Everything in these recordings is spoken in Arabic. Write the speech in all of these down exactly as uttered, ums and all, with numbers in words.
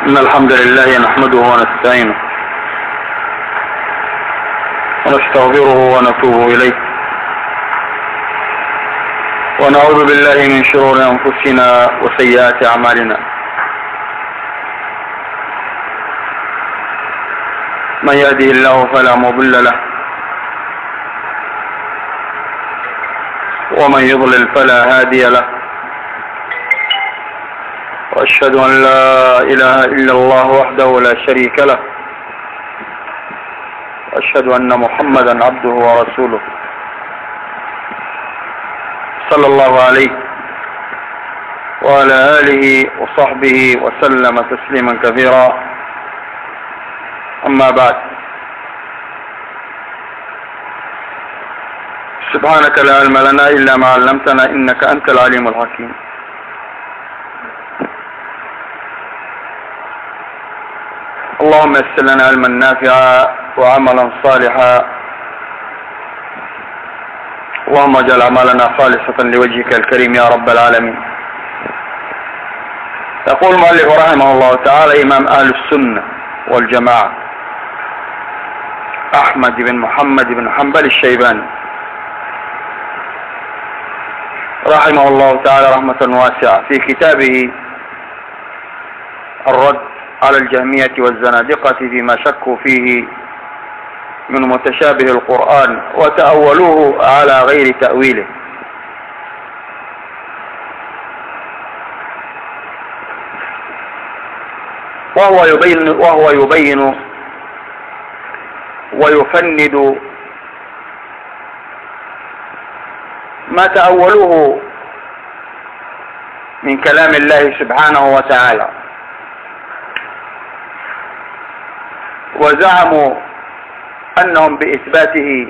إن الحمد لله نحمده ونستعينه ونستغفره ونتوب إليه ونعوذ بالله من شرور أنفسنا وسيئات أعمالنا. من يهده الله فلا مضل له ومن يضلل فلا هادي له، وأشهد أن لا إله إلا الله وحده لا شريك له، وأشهد أن محمدا عبده ورسوله صلى الله عليه وعلى آله وصحبه وسلم تسليما كثيرا. أما بعد، سبحانك لا علم لنا إلا ما علمتنا إنك أنت العليم الحكيم. اللهم يسر لنا علما نافعا وعملا صالحا، اللهم اجعل اعمالنا خالصة لوجهك الكريم يا رب العالمين. يقول المؤلف رحمه الله تعالى إمام أهل السنة والجماعة أحمد بن محمد بن حنبل الشيباني رحمه الله تعالى رحمة واسعة في كتابه الرد على الجهمية والزنادقة فيما شكوا فيه من متشابه القرآن وتأولوه على غير تأويله. وهو يبين وهو يبين ويفند ما تأولوه من كلام الله سبحانه وتعالى، وزعموا أنهم بإثباته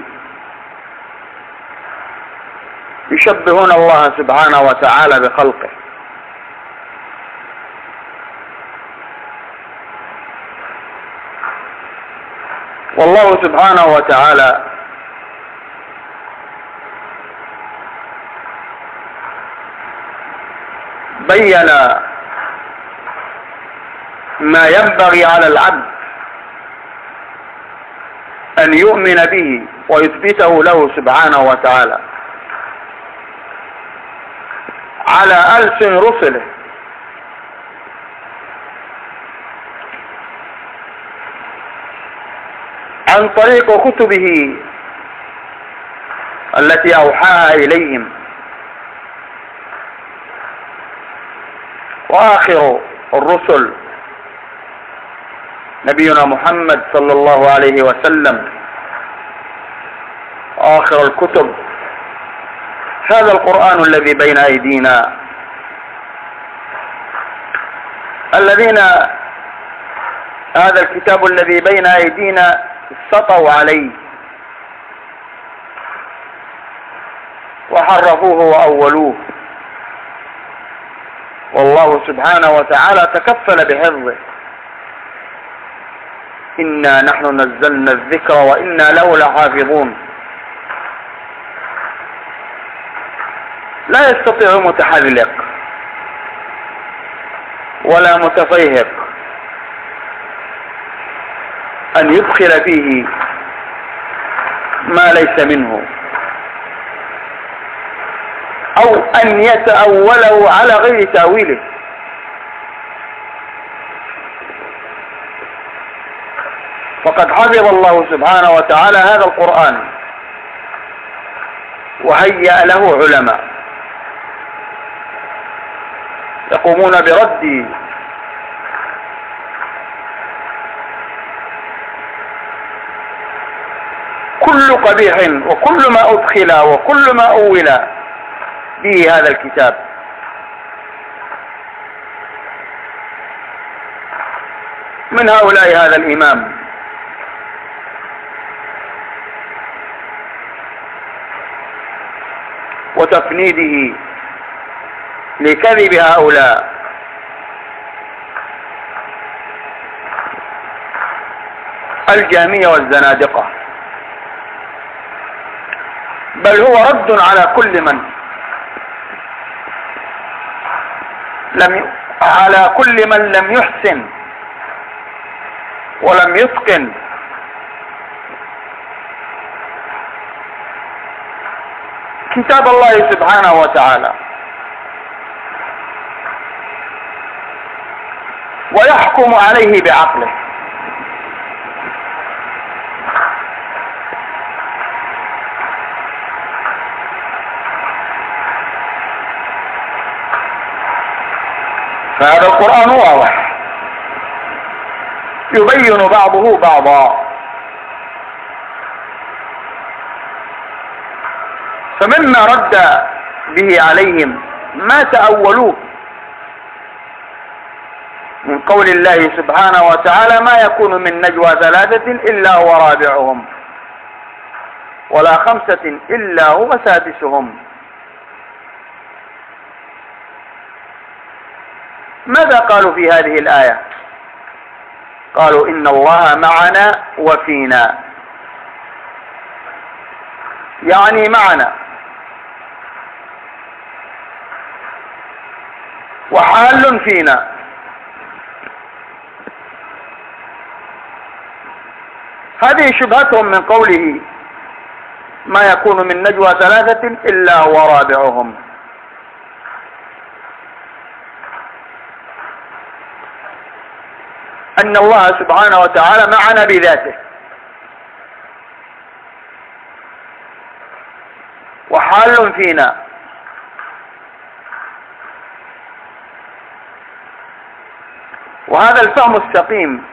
يشبهون الله سبحانه وتعالى بخلقه، والله سبحانه وتعالى بين ما ينبغي على العبد أن يؤمن به ويثبته له سبحانه وتعالى على ألسن رسله، عن طريق كتبه التي أوحاها إليهم. وآخر الرسل نبينا محمد صلى الله عليه وسلم، آخر الكتب هذا القرآن الذي بين أيدينا، الذين هذا الكتاب الذي بين أيدينا سطوا عليه وحرفوه وأولوه، والله سبحانه وتعالى تكفل بحفظه. إنا نحن نزلنا الذكر وإنا له لحافظون. لا يستطيع متحذلق ولا متفيهق أن يدخل فيه ما ليس منه أو أن يتأوله على غير تأويله. فقد حفظ الله سبحانه وتعالى هذا القرآن وهيأ له علماء يقومون برد كل قبيح وكل ما أدخل وكل ما أول به هذا الكتاب. من هؤلاء هذا الإمام وتفنيده لكذب هؤلاء الجهمية والزنادقة، بل هو رد على كل من لم ي... على كل من لم يحسن ولم يتقن كتاب الله سبحانه وتعالى ويحكم عليه بعقله. فهذا القرآن واضح يبين بعضه بعضا. فمما رد به عليهم ما تأولوه من قول الله سبحانه وتعالى: ما يكون من نجوى ثلاثة إلا هو رابعهم ولا خمسة إلا هو سادسهم. ماذا قالوا في هذه الآية؟ قالوا: إن الله معنا وفينا، يعني معنا وحال فينا. هذه شبهتهم من قوله: ما يكون من نجوى ثلاثة إلا هو رابعهم. أن الله سبحانه وتعالى معنا بذاته وحال فينا. وهذا الفهم السقيم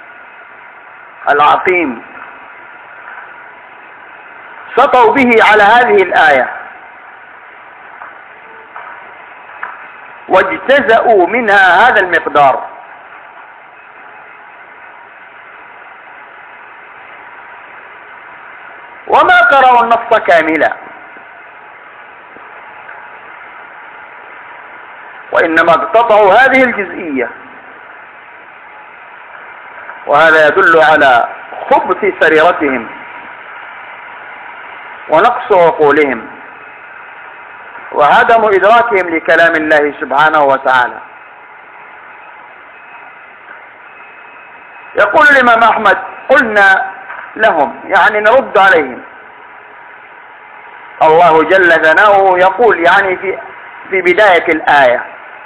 العقيم سطوا به على هذه الآية واجتزأوا منها هذا المقدار. وما قرأوا النص كاملا، وإنما اقتطعوا هذه الجزئية، وهذا يدل على خبث سريرتهم ونقص عقولهم وعدم إدراكهم لكلام الله سبحانه وتعالى. يقول الإمام أحمد: قلنا لهم، يعني نرد عليهم. الله جل ثناؤه يقول يعني في في بداية الآية: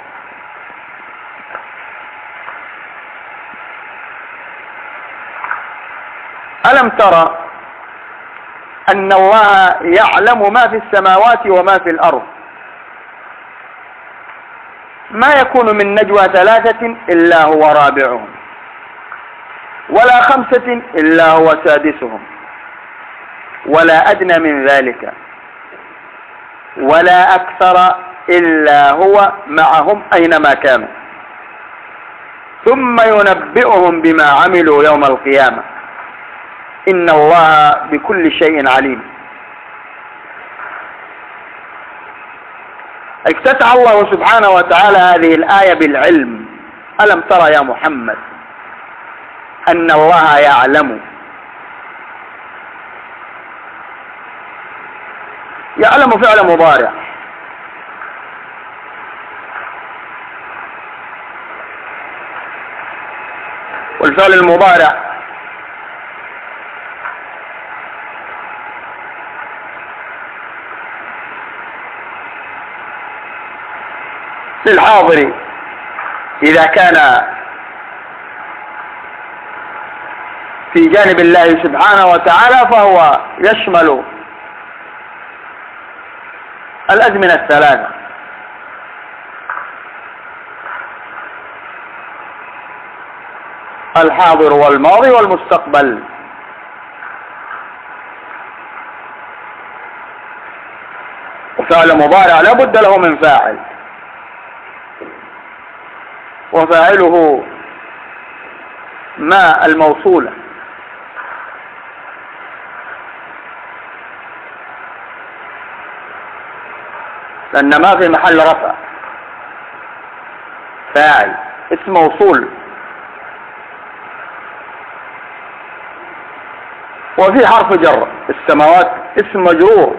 ألم ترى أن الله يعلم ما في السماوات وما في الأرض، ما يكون من نجوى ثلاثة إلا هو رابعهم ولا خمسة إلا هو سادسهم ولا أدنى من ذلك ولا أكثر إلا هو معهم أينما كانوا ثم ينبئهم بما عملوا يوم القيامة إن الله بكل شيء عليم. افتتح الله سبحانه وتعالى هذه الآية بالعلم. ألم ترى يا محمد أن الله يعلم، يعلم فعل مضارع، والفعل المضارع للحاضر إذا كان في جانب الله سبحانه وتعالى فهو يشمل الأزمنة الثلاثة، الحاضر والماضي والمستقبل. وفعل مضارع لا بد له من فاعل، وفاعله ما الموصولة، لأن ما في محل رفع، فاعل اسم موصول. وفي حرف جر، السماوات اسم مجرور،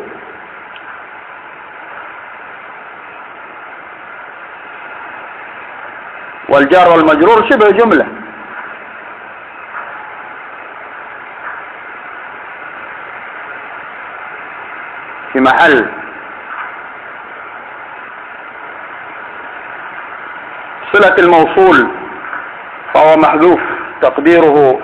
والجار والمجرور شبه جملة، محل صلة الموصول فهو محذوف تقديره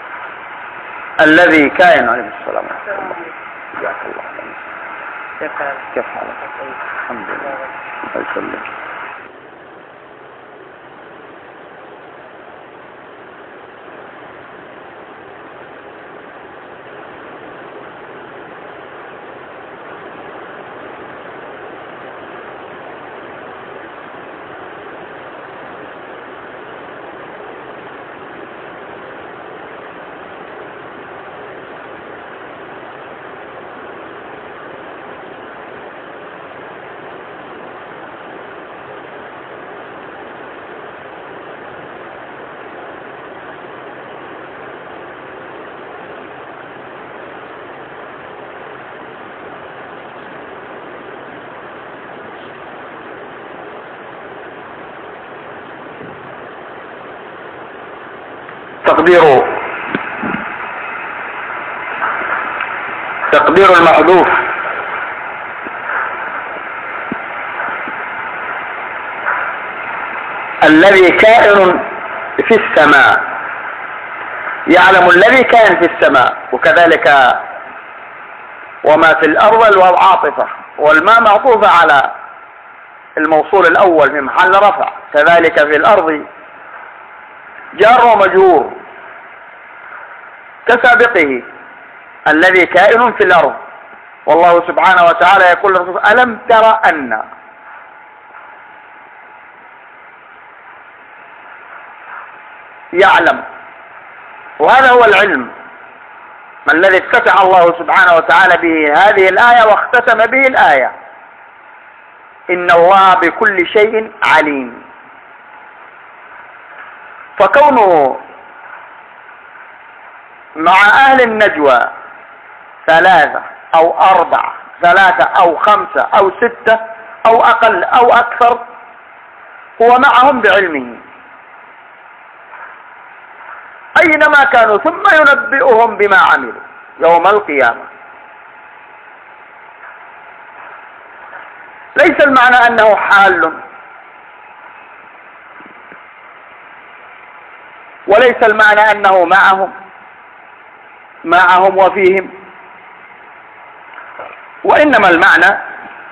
الذي كائن. عليه السلام ورحمة الله. جزاك الله خير. كيف حالك؟ الحمد لله. الله يسلمك. تقدير تقدير المحذوف الذي كائن في السماء، يعلم الذي كائن في السماء، وكذلك وما في الأرض والعاطفة، والماء معطوفة على الموصول الأول في محل رفع، كذلك في الأرض جار ومجرور كسابقه الذي كائن في الأرض. والله سبحانه وتعالى يقول للرسول: ألم تر أن يعلم. وهذا هو العلم الذي افتتح الله سبحانه وتعالى به هذه الآية واختتم به الآية: إن الله بكل شيء عليم. فكونه مع أهل النجوى ثلاثة أو أربعة، ثلاثة أو خمسة أو ستة أو أقل أو أكثر، هو معهم بعلمه أينما كانوا، ثم ينبئهم بما عملوا يوم القيامة. ليس المعنى أنه حال، وليس المعنى أنه معهم معهم وفيهم، وإنما المعنى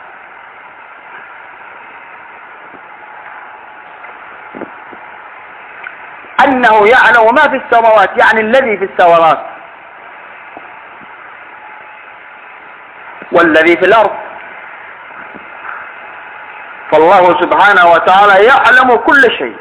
أنه يعلم ما في السماوات، يعني الذي في السماوات والذي في الأرض. فالله سبحانه وتعالى يعلم كل شيء.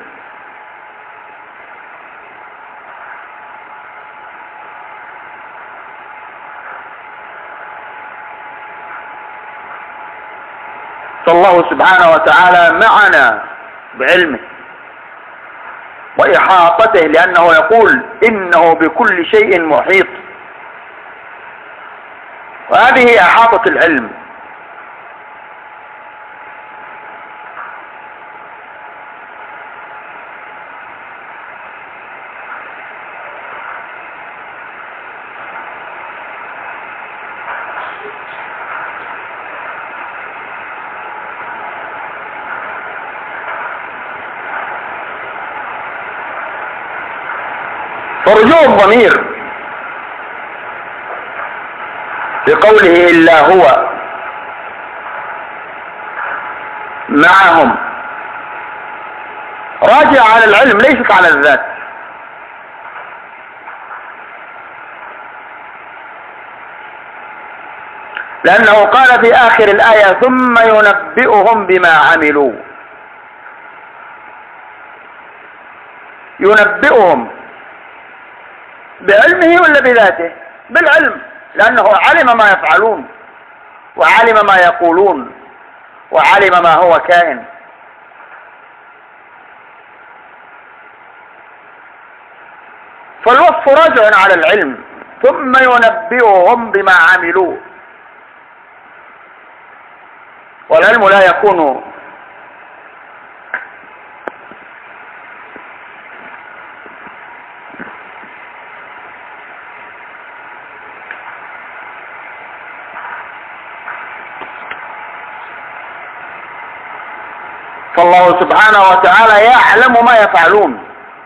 فالله سبحانه وتعالى معنا بعلمه وإحاطته، لأنه يقول: إنه بكل شيء محيط. وهذه إحاطة العلم. فرجوع الضمير في قوله إلا هو معهم راجع على العلم ليست على الذات، لأنه قال في آخر الآية: ثم ينبئهم بما عملوا. ينبئهم بعلمه ولا بذاته؟ بالعلم، لأنه علم ما يفعلون وعلم ما يقولون وعلم ما هو كائن. فالوصف راجع على العلم. ثم ينبئهم بما عملوا، والعلم لا يكون والله سبحانه وتعالى يعلم ما يفعلون.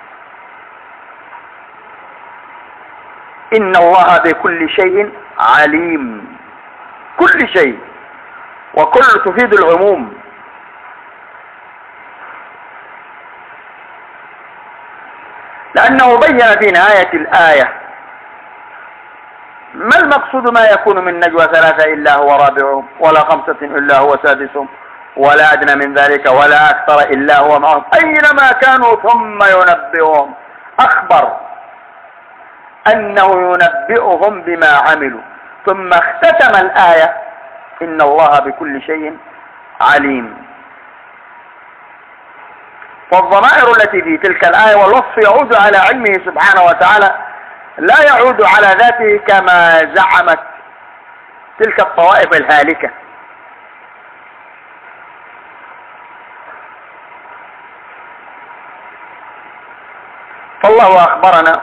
إن الله بكل شيء عليم، كل شيء، وكل تفيد العموم. لأنه بين في نهاية الآية ما المقصود ما يكون من نجوى ثلاثة إلا هو رابعهم ولا خمسة إلا هو سادسهم ولا أدنى من ذلك ولا أكثر إلا هو معهم أينما كانوا ثم ينبئهم. أخبر أنه ينبئهم بما عملوا، ثم اختتم الآية إن الله بكل شيء عليم. فالضمائر التي في تلك الآية والوصف يعود على علمه سبحانه وتعالى، لا يعود على ذاته كما زعمت تلك الطوائف الهالكة. فالله أخبرنا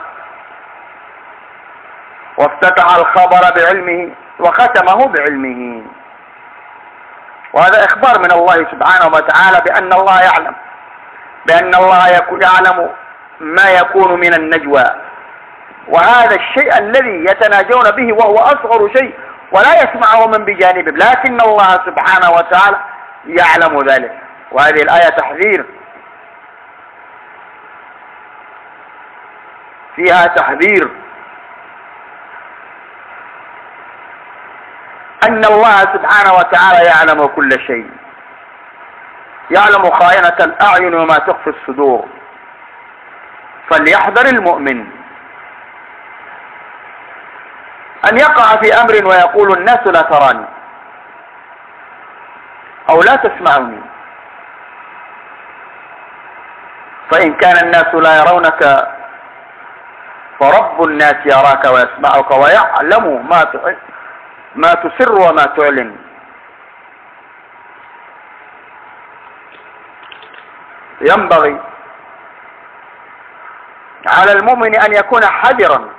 وافتتح الخبر بعلمه وختمه بعلمه، وهذا إخبار من الله سبحانه وتعالى بأن الله يعلم، بأن الله يعلم ما يكون من النجوى، وهذا الشيء الذي يتناجون به وهو أصغر شيء ولا يسمعه من بجانبهم، لكن الله سبحانه وتعالى يعلم ذلك. وهذه الآية تحذير، فيها تحذير أن الله سبحانه وتعالى يعلم كل شيء، يعلم خائنة الأعين وما تخفي الصدور. فليحذر المؤمن أن يقع في أمر ويقول الناس لا تراني أو لا تسمعني، فإن كان الناس لا يرونك فرب الناس يراك ويسمعك ويعلم ما ما تسر وما تعلن. ينبغي على المؤمن أن يكون حذرا،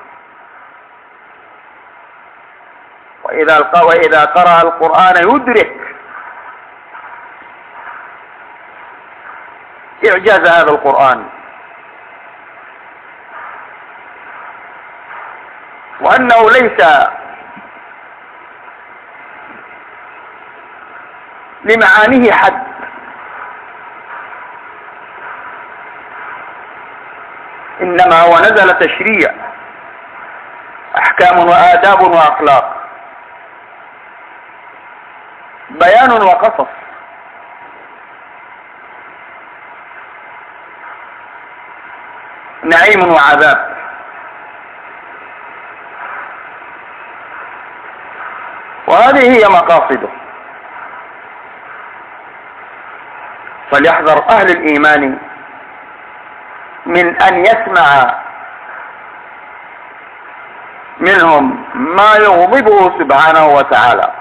وإذا وإذا قرأ القرآن يدرك إعجاز هذا القرآن، وأنه ليس لمعانيه حد، إنما هو نزل تشريع، أحكام وآداب وأخلاق، بيان وقصص. نعيم وعذاب. وهذه هي مقاصده. فليحذر أهل الإيمان من أن يسمع منهم ما يغضبه سبحانه وتعالى،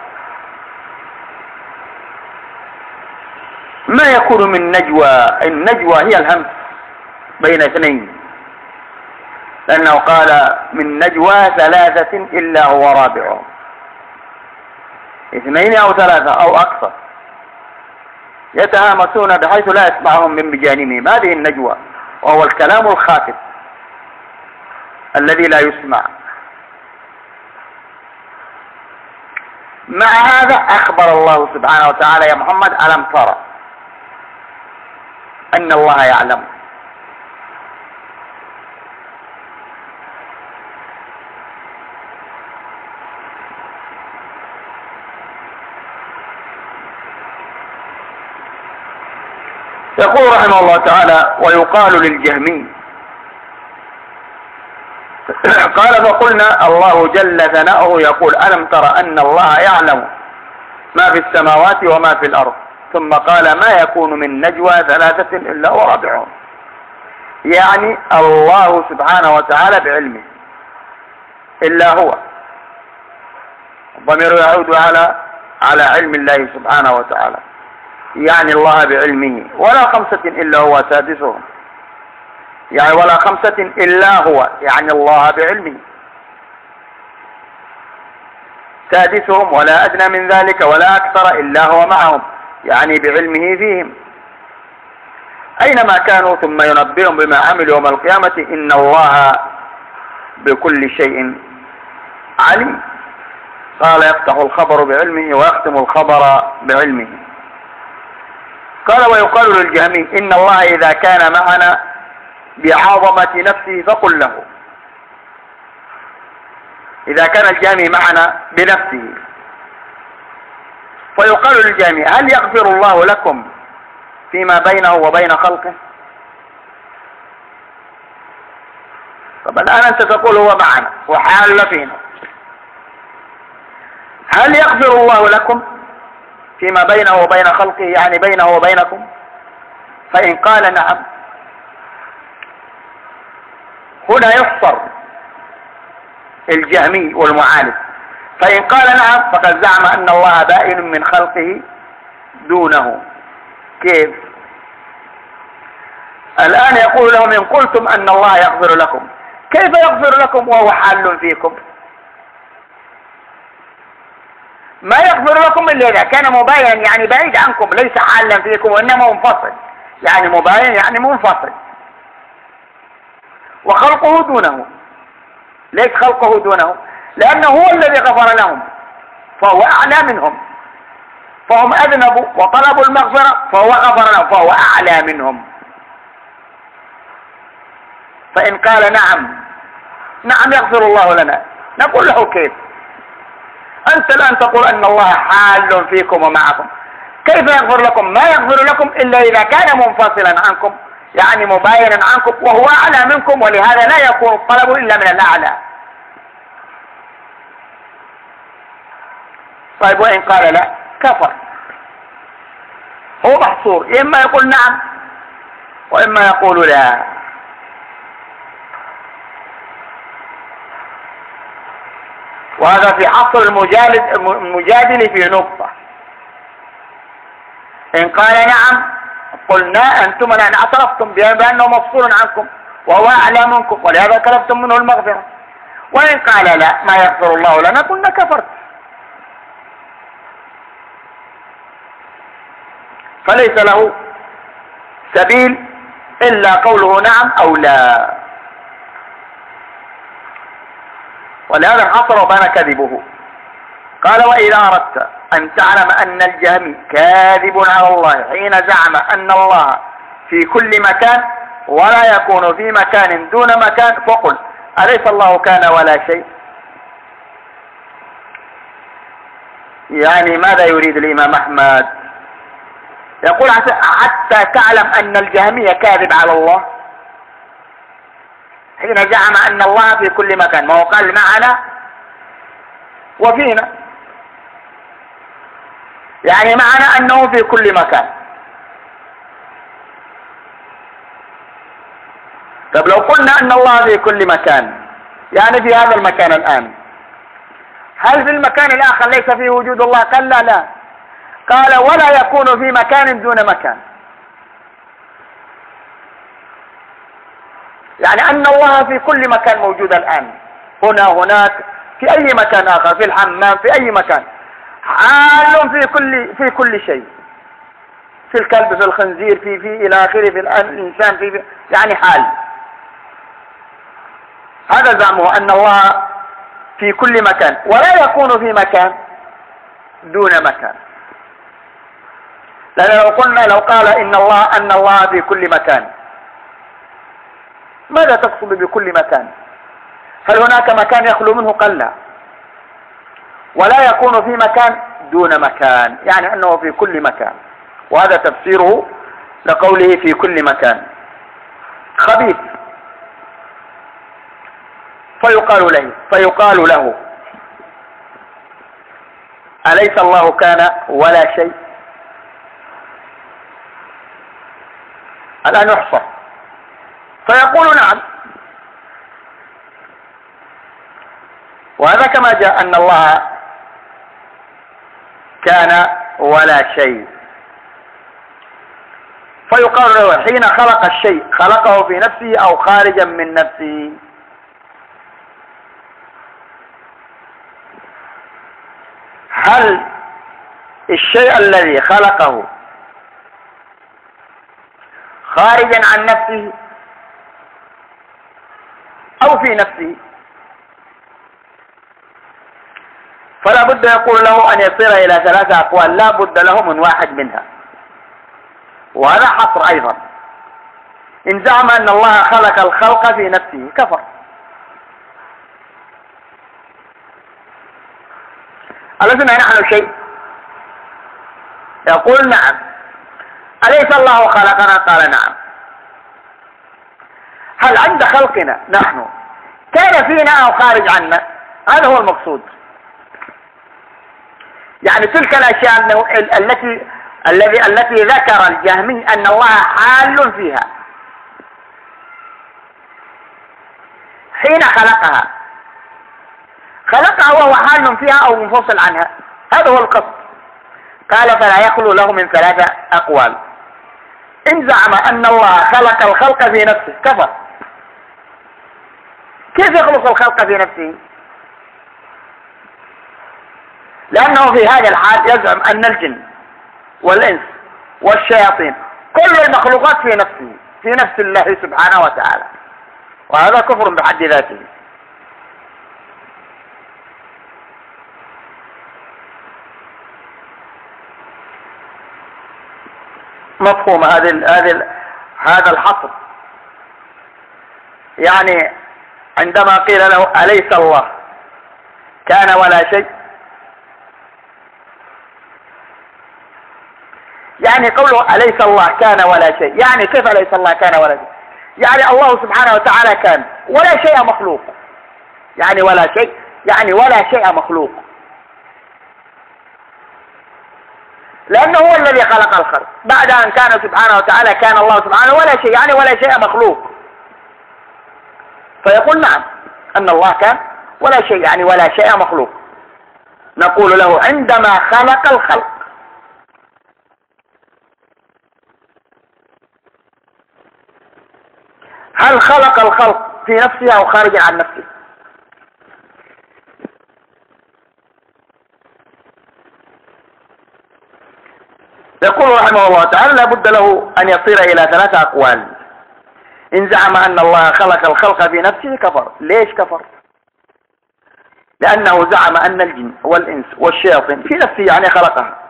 ما يكون من نجوى. النجوى هي الهمس بين اثنين، لأنه قال من نجوى ثلاثة إلا هو رابعهم، اثنين أو ثلاثة أو أكثر يتهامسون بحيث لا يسمعهم من بجانبهم، هذه النجوى، وهو الكلام الخافت الذي لا يسمع. مع هذا أخبر الله سبحانه وتعالى يا محمد ألم ترى أن الله يعلم. يقول رحمه الله تعالى ويقال للجهمي قال فقلنا الله جل ثناؤه يقول ألم ترى أن الله يعلم ما في السماوات وما في الأرض، ثم قال ما يكون من نجوى ثلاثة إلا هو رابعهم، يعني الله سبحانه وتعالى بعلمه إلا هو. الضمير يعود على على علم الله سبحانه وتعالى، يعني الله بعلمه. ولا خمسة إلا هو سادسهم، يعني ولا خمسة إلا هو، يعني الله بعلمه. سادسهم ولا أدنى من ذلك ولا أكثر إلا هو معهم، يعني بعلمه فيهم. أينما كانوا ثم ينبئهم بما عملوا يوم القيامة إن الله بكل شيء عليم. قال يفتح الخبر بعلمه ويختم الخبر بعلمه. قال ويقال للجهمي إن الله إذا كان معنا بعظمة نفسه فقل له. إذا كان الجهمي معنا بنفسه فيقال للجهمي هل يغفر الله لكم فيما بينه وبين خلقه؟ طب الآن أنت تقول هو معنا وحال فينا، هل يغفر الله لكم فيما بينه وبين خلقه يعني بينه وبينكم؟ فإن قال نعم هنا يحصر الجهمي والمعاند، فإن قال نعم فقد زعم أن الله بائن من خلقه دونه. كيف؟ الآن يقول لهم إن قلتم أن الله يغفر لكم كيف يغفر لكم وهو حال فيكم؟ ما يغفر لكم إلا إذا كان مباين يعني بعيد عنكم ليس حالا فيكم وإنما منفصل، يعني مباين يعني منفصل، وخلقه دونه. ليس خلقه دونه؟ لأنه هو الذي غفر لهم فهو أعلى منهم، فهم أذنبوا وطلبوا المغفرة فهو غفر لهم فهو أعلى منهم. فإن قال نعم نعم يغفر الله لنا نقول له كيف؟ أنت الآن تقول أن الله حال فيكم ومعكم، كيف يغفر لكم؟ ما يغفر لكم إلا إذا كان منفصلا عنكم يعني مباينا عنكم وهو أعلى منكم، ولهذا لا يكون الطلب إلا من الأعلى. طيب وإن قال لا كفر، هو محصور، إما يقول نعم وإما يقول لا. وهذا في حصر المجادل في نقطة. إن قال نعم قلنا أنتم الآن اعترفتم بأنه مفصول عنكم وهو أعلى منكم ولهذا طلبتم منه المغفرة. وإن قال لا ما يغفر الله لنا قلنا كفرت. فليس له سبيل إلا قوله نعم أو لا، ولهذا حصر وبان كذبه. قال وإذا أردت أن تعلم أن الجهمي كاذب على الله حين زعم أن الله في كل مكان ولا يكون في مكان دون مكان فقل أليس الله كان ولا شيء؟ يعني ماذا يريد الإمام أحمد؟ يقول حتى تعلم أن الجهمي كاذب على الله حين زعم أن الله في كل مكان، ما هو قال معنا وفينا، يعني معنى أنه في كل مكان. طب لو قلنا أن الله في كل مكان يعني في هذا المكان الآن، هل في المكان الآخر ليس فيه وجود الله؟ قال لا لا، قال ولا يكون في مكان دون مكان، يعني أن الله في كل مكان موجود الآن، هنا هناك في أي مكان آخر، في الحمام في أي مكان، حال في كل في كل شيء، في الكلب في الخنزير في في إلى آخره، في الإنسان في, في يعني حال. هذا زعمه أن الله في كل مكان ولا يكون في مكان دون مكان. لأن لو قلنا لو قال إن الله أن الله في كل مكان ماذا تقصد بكل مكان؟ هل هناك مكان يخلو منه؟ قال لا، ولا يكون في مكان دون مكان، يعني أنه في كل مكان، وهذا تفسيره لقوله في كل مكان. خبيث. فيقال له فيقال له أليس الله كان ولا شيء؟ الآن يحصر فيقول نعم، وهذا كما جاء أن الله كان ولا شيء. فيقال له حين خلق الشيء خلقه في نفسه أو خارجا من نفسه؟ هل الشيء الذي خلقه خارجا عن نفسه أو في نفسه، فلا بد يقول له أن يصير إلى ثلاثة أقوال لا بد له من واحد منها، وهذا حصر أيضا. إن زعم أن الله خلق الخلق في نفسه كفر. ألسنا نحن شيء؟ يقول نعم. أليس الله خلقنا؟ قال نعم. هل عند خلقنا نحن كان فينا أو خارج عنا؟ هذا هو المقصود. يعني تلك الأشياء التي الذي التي ذكر الجهمي أن الله حال فيها حين خلقها، خلقها وهو حال فيها أو منفصل عنها، هذا هو القصد. قال فلا يخلو له من ثلاثة أقوال. إن زعم أن الله خلق الخلق في نفسه كفر. كيف يخلق الخلق في نفسه؟ لأنه في هذا الحال يزعم أن الجن والإنس والشياطين كل المخلوقات في نفسه، في نفس الله سبحانه وتعالى، وهذا كفر بحد ذاته. مفهوم هذا هذا هذا الحصر؟ يعني عندما قيل له أليس الله كان ولا شيء، يعني قوله أليس الله كان ولا شيء، يعني كيف أليس الله كان ولا شيء؟ يعني الله سبحانه وتعالى كان ولا شيء مخلوق، يعني ولا شيء يعني ولا شيء مخلوق، لأنه هو الذي خلق الخلق بعد أن كان سبحانه وتعالى كان الله سبحانه ولا شيء، يعني ولا شيء مخلوق. فيقول نعم أن الله كان ولا شيء يعني ولا شيء مخلوق. نقول له عندما خلق الخلق هل خلق الخلق في نفسه أو خارج عن نفسه؟ يقول رحمه الله تعالى لا بد له أن يصير إلى ثلاثة أقوال. إن زعم أن الله خلق الخلق في نفسه كفر. ليش كفر؟ لأنه زعم أن الجن والإنس والشياطين في نفسه يعني خلقها،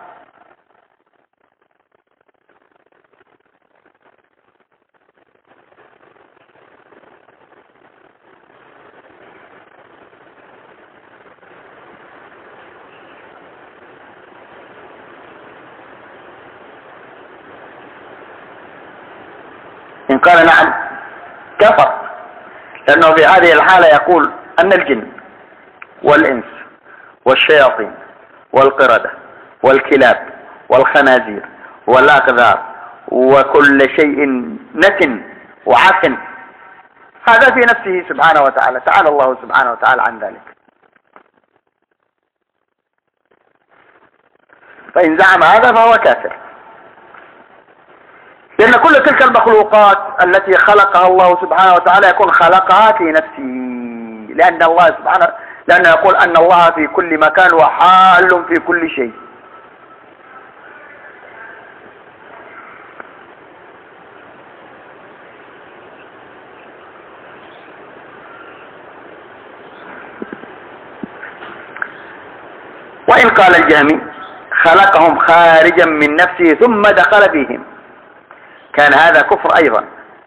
إن قال نعم كفر، لأنه في هذه الحالة يقول أن الجن والإنس والشياطين والقردة والكلاب والخنازير والأقذار وكل شيء نتن وعفن هذا في نفسه سبحانه وتعالى، تعالى الله سبحانه وتعالى عن ذلك. فإن زعم هذا فهو كافر، لأن كل تلك المخلوقات التي خلقها الله سبحانه وتعالى يكون خلقها في نفسه، لأن الله سبحانه لأنه يقول أن الله في كل مكان وحال في كل شيء. وإن قال الجهمي خلقهم خارجا من نفسه ثم دخل فيهم كان هذا كفر أيضا،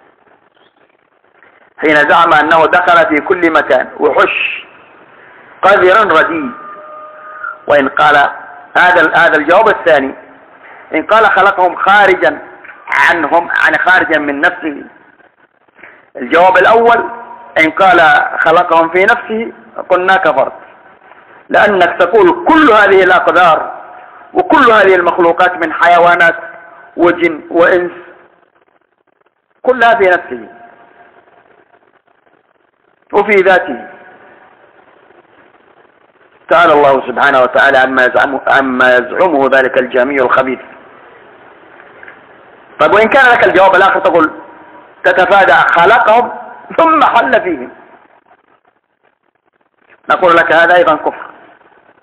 حين زعم أنه دخل في كل مكان وحش قذر رديء. وإن قال هذا هذا الجواب الثاني، إن قال خلقهم خارجا عنهم عن خارجا من نفسه. الجواب الأول إن قال خلقهم في نفسه قلنا كفرت، لأنك تقول كل هذه الأقدار وكل هذه المخلوقات من حيوانات وجن وإنس كلها في نفسه وفي ذاته، تعالى الله سبحانه وتعالى عما يزعمه, عما يزعمه ذلك الجهمي الخبيث. طيب وإن كان لك الجواب الآخر تقول تتفادى خلقهم ثم حل فيهم، نقول لك هذا أيضا كفر،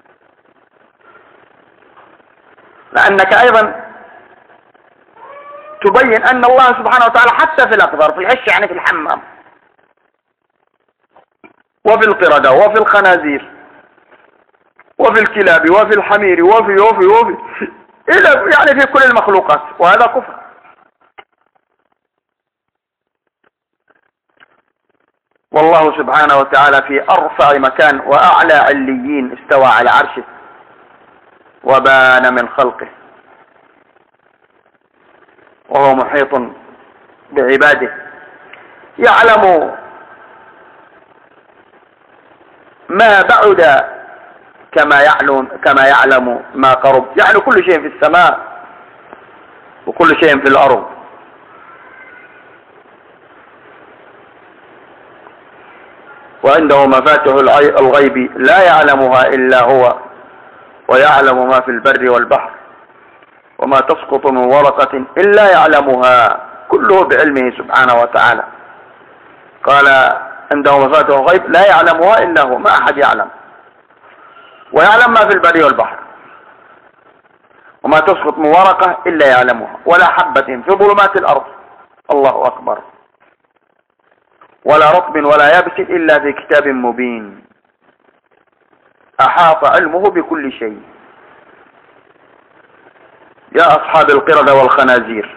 لأنك أيضا تبين أن الله سبحانه وتعالى حتى في الأقذار، في العش يعني في الحمام، وفي القردة وفي الخنازير وفي الكلاب وفي الحمير وفي وفي وفي إلى يعني في كل المخلوقات، وهذا كفر. والله سبحانه وتعالى في أرفع مكان وأعلى عليين استوى على عرشه وبان من خلقه، وهو محيط بعباده، يعلم ما بعد كما يعلم كما يعلم ما قرب، يعني كل شيء في السماء وكل شيء في الأرض. وعنده مفاتح الغيب لا يعلمها إلا هو، ويعلم ما في البر والبحر، وما تسقط من ورقة إلا يعلمها، كله بعلمه سبحانه وتعالى. قال عنده مفاتح الغيب لا يعلمها إلا هو، ما أحد يعلم، ويعلم ما في البر والبحر، وما تسقط من ورقة إلا يعلمها، ولا حبة في ظلمات الأرض، الله أكبر، ولا رطب ولا يابس إلا في كتاب مبين، أحاط علمه بكل شيء. يا أصحاب القردة والخنازير،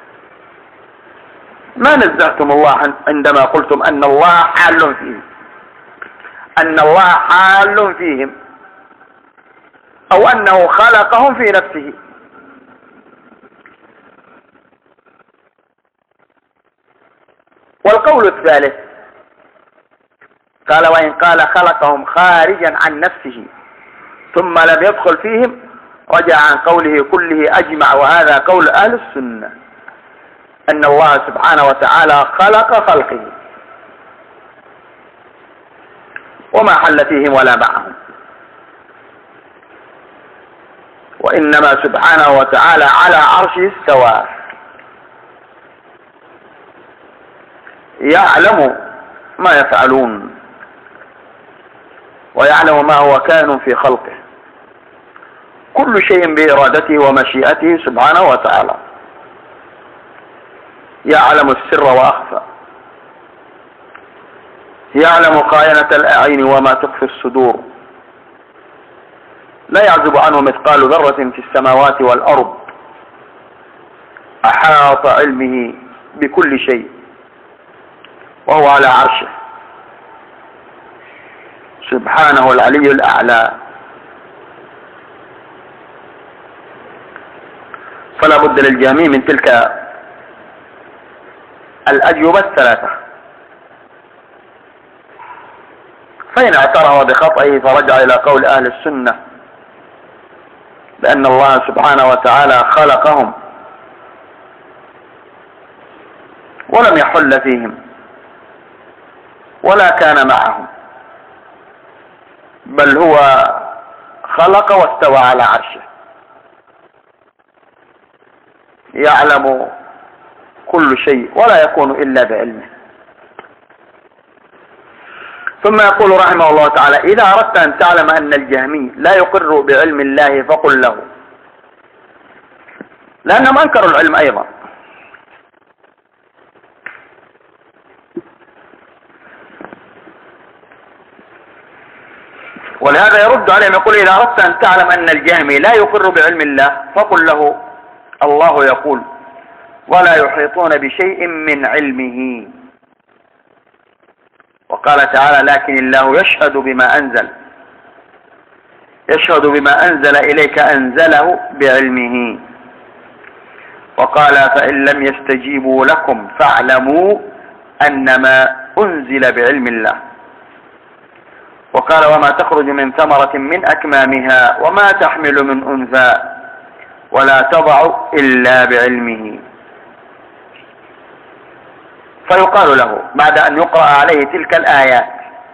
ما نزهتم الله عندما قلتم أن الله حال فيهم، أن الله حال فيهم، أو أنه خلقهم في نفسه. والقول الثالث قال وإن قال خلقهم خارجا عن نفسه ثم لم يدخل فيهم رجع عن قوله كله أجمع، وهذا قول أهل السنة، أن الله سبحانه وتعالى خلق خلقه وما حل فيهم ولا معهم، وإنما سبحانه وتعالى على عرشه استوى، يعلم ما يفعلون ويعلم ما هو كائن في خلقه، كل شيء بإرادته ومشيئته سبحانه وتعالى، يعلم السر وأخفى، يعلم خائنة الأعين وما تخفي الصدور، لا يعزب عنه مثقال ذرة في السماوات والأرض، أحاط علمه بكل شيء وهو على عرشه سبحانه العلي الأعلى. فلا بد للجهمي من تلك الأجوبة الثلاثة، فإن اعترف بخطئه فرجع إلى قول أهل السنة بأن الله سبحانه وتعالى خلقهم ولم يحل فيهم ولا كان معهم، بل هو خلق واستوى على عرشه، يعلم كل شيء ولا يكون إلا بعلمه. ثم يقول رحمه الله تعالى إذا أردت أن تعلم أن الجهمي لا يقر بعلم الله فقل له، لأنهم أنكروا العلم أيضا، ولهذا يرد عليهم يقول إذا أردت أن تعلم أن الجهمي لا يقر بعلم الله فقل له الله يقول ولا يحيطون بشيء من علمه. وقال تعالى لكن الله يشهد بما أنزل، يشهد بما أنزل إليك أنزله بعلمه. وقال فإن لم يستجيبوا لكم فاعلموا أنما أنزل بعلم الله. وقال وما تخرج من ثمرة من أكمامها وما تحمل من أنثى ولا تضع إلا بعلمه. فيقال له بعد أن يقرأ عليه تلك الآيات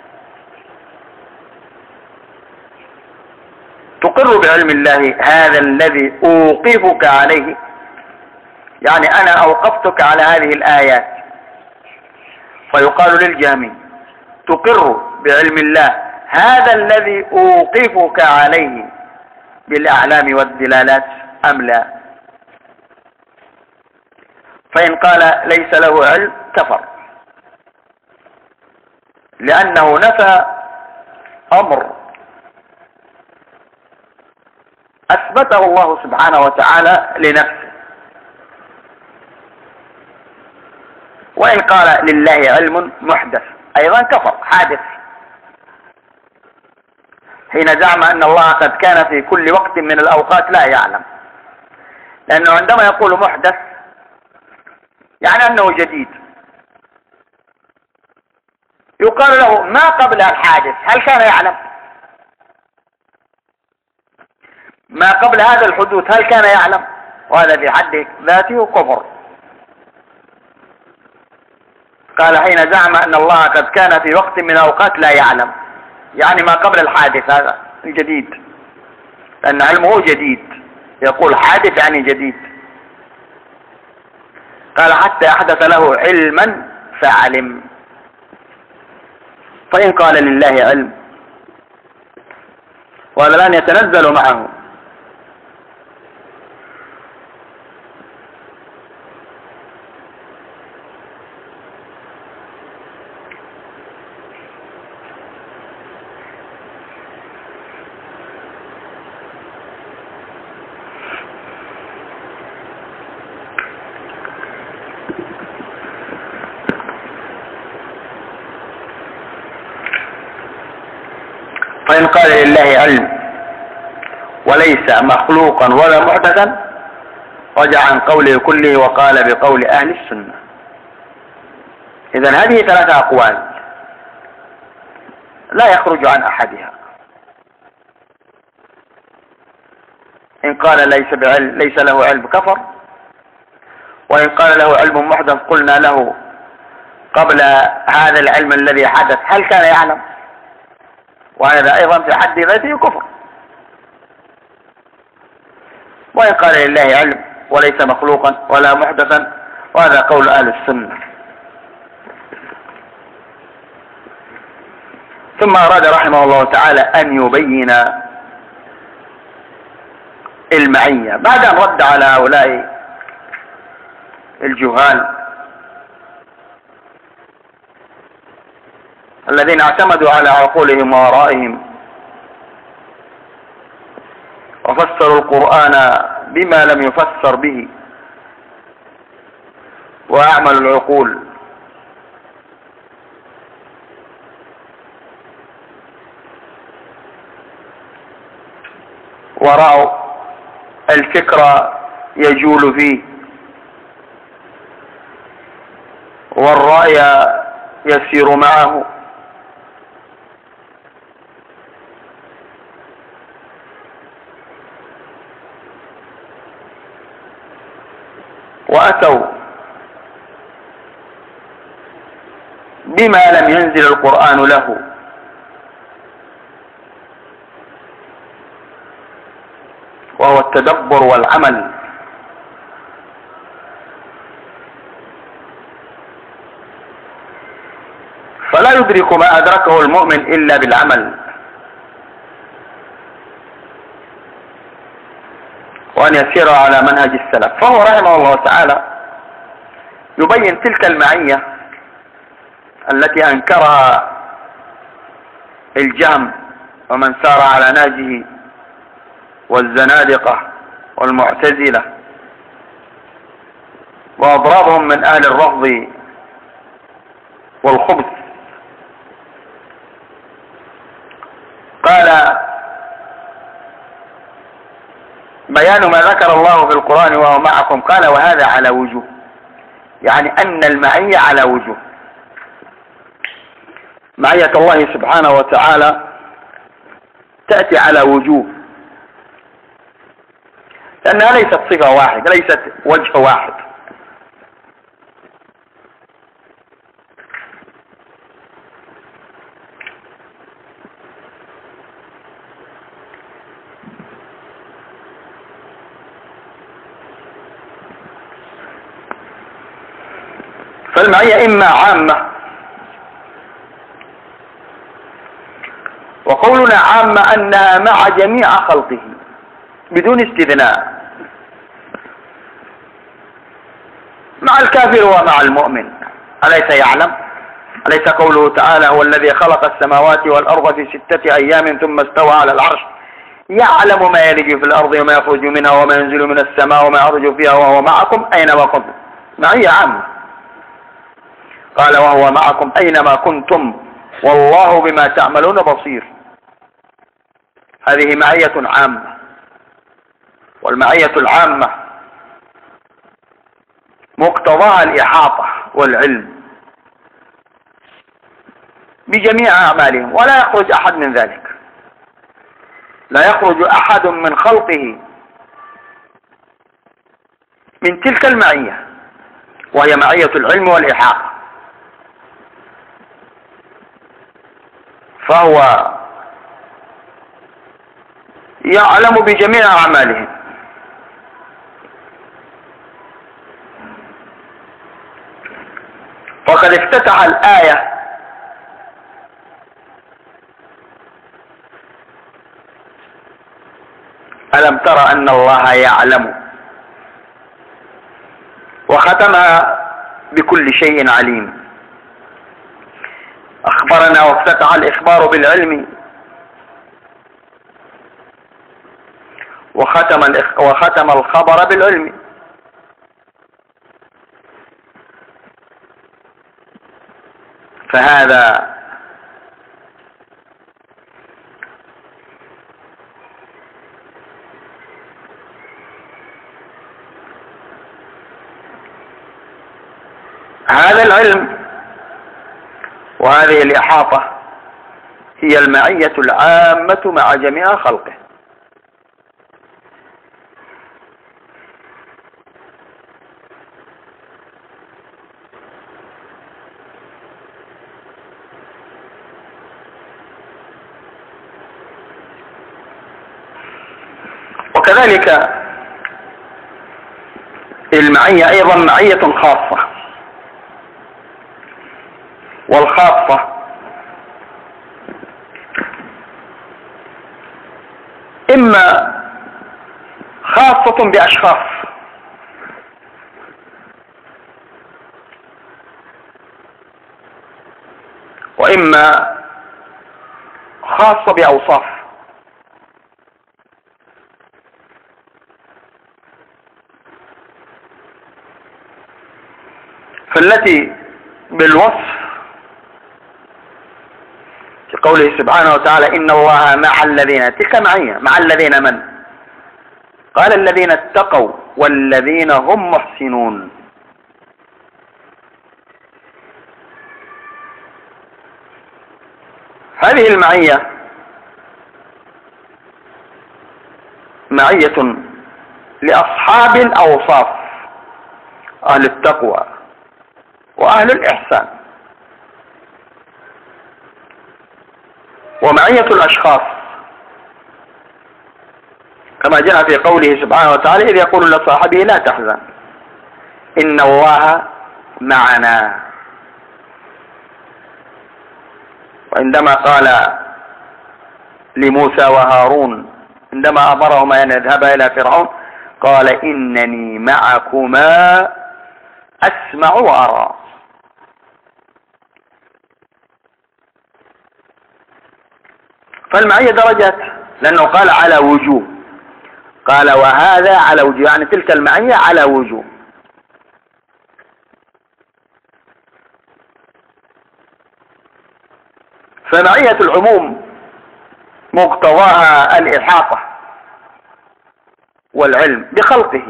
تقر بعلم الله هذا الذي أوقفك عليه، يعني أنا أوقفتك على هذه الآيات. فيقال للجهمي تقر بعلم الله هذا الذي أوقفك عليه بالأعلام والدلالات أم لا؟ فإن قال ليس له علم كفر، لأنه نفى أمر أثبته الله سبحانه وتعالى لنفسه. وإن قال لله علم محدث أيضا كفر، حادث، حين زعم أن الله قد كان في كل وقت من الأوقات لا يعلم، لأنه عندما يقول محدث يعني أنه جديد. يقال له ما قبل الحادث هل كان يعلم؟ ما قبل هذا الحدوث هل كان يعلم؟ وهذا في حد ذاته كفر. قال حين زعم أن الله قد كان في وقت من الأوقات لا يعلم، يعني ما قبل الحادث هذا الجديد، لأن علمه جديد، يقول حادث يعني جديد. قال حتى أحدث له علما فعلم. فإن قال لله علم وهذا الآن يتنزل معه، فإن قال لله علم وليس مخلوقا ولا محدثا رجع عن قوله كله وقال بقول أهل السنة. إذن هذه ثلاثة أقوال لا يخرج عن أحدها. إن قال ليس بعلم ليس له علم كفر، وإن قال له علم محدث قلنا له قبل هذا العلم الذي حدث هل كان يعلم؟ وهذا أيضا في حد ذاته كفر. وإن قال لله علم وليس مخلوقا ولا محدثا وهذا قول أهل السنة. ثم أراد رحمه الله تعالى أن يبين المعية بعد أن رد على هؤلاء الجهال الذين اعتمدوا على عقولهم وآرائهم وفسروا القرآن بما لم يفسر به وأعملوا العقول. ورأوا الفكر يجول فيه والرأي يسير معه، وأتوا بما لم ينزل القرآن له، وهو التدبر والعمل. فلا يدرك ما أدركه المؤمن إلا بالعمل، وأن يسير على منهج السلف. فهو رحمه الله تعالى يبين تلك المعية التي أنكرها الجهم ومن سار على نهجه والزنادقة والمعتزلة وأضرابهم من أهل الرفض والخبث. قال بيان ما ذكر الله في القرآن وهو معكم، قال وهذا على وجوه، يعني أن المعية على وجوه. معية الله سبحانه وتعالى تأتي على وجوه، لأنها ليست صفة واحدة، ليست وجه واحد. فالمعية إما عامة، وقولنا عامة أنها مع جميع خلقه بدون استثناء، مع الكافر ومع المؤمن. أليس يعلم؟ أليس قوله تعالى هو الذي خلق السماوات والأرض في ستة أيام ثم استوى على العرش يعلم ما يلج في الأرض وما يخرج منها وما ينزل من السماء وما يعرج فيها وهو معكم أينما كنتم. معية عامة. قال وهو معكم أينما كنتم والله بما تعملون بصير. هذه معية عامة، والمعية العامة مقتضاها الإحاطة والعلم بجميع أعمالهم، ولا يخرج أحد من ذلك. لا يخرج أحد من خلقه من تلك المعية، وهي معية العلم والإحاطة. فهو يعلم بجميع أعمالهم. وقد افتتح الآية ألم تر أن الله يعلم، وختمها بكل شيء عليم. أخبرنا وافتتح الإخبار بالعلم، وختم وختم الخبر بالعلم. فهذا هذا العلم وهذه الإحاطة هي المعية العامة مع جميع خلقه. وكذلك المعية أيضا معية خاصة، والخاصة إما خاصة بأشخاص وإما خاصة بأوصاف. فالتي بالوصف في قوله سبحانه وتعالى إن الله مع الذين، تلك معية مع الذين من؟ قال الذين اتقوا والذين هم محسنون. هذه المعية معية لأصحاب الأوصاف، أهل التقوى وأهل الإحسان. ومعية الأشخاص كما جاء في قوله سبحانه وتعالى إذ يقول لصاحبه لا تحزن إن الله معنا. وعندما قال لموسى وهارون عندما أمرهما أن يذهبا إلى فرعون قال إنني معكما أسمع وأرى. فالمعية درجات، لأنه قال على وجوه، قال وهذا على وجوه، يعني تلك المعية على وجوه. فمعية العموم مقتضاها الإحاطة والعلم بخلقه،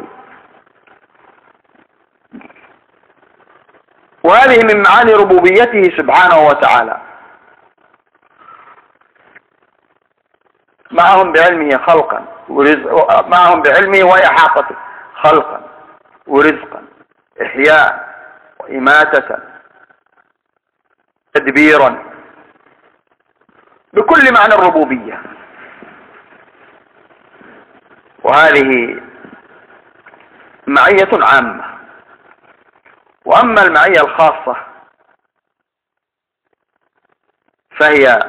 وهذه من معاني ربوبيته سبحانه وتعالى. معهم بعلمه خلقا ورزق، معهم بعلمه وإحاطته خلقا ورزقا إحياء وإماتة تدبيرا، بكل معنى الربوبية. وهذه معية عامة. وأما المعية الخاصة فهي